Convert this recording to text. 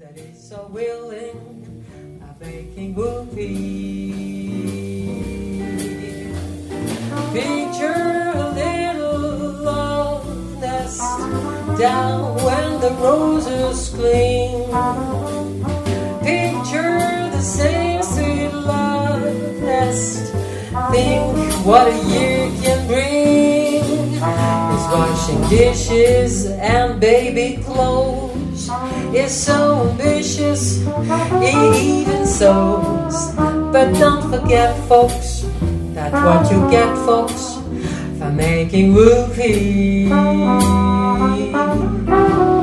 that is so willing of making whoopee. Picture a little love nest down when the roses cling. Picture the same sweet love nest. Think what a year can bring. Is washing dishes and baby clothes. Is so ambitious, it even sews. But don't forget, folks, that's what you get, folks, for making whoopee.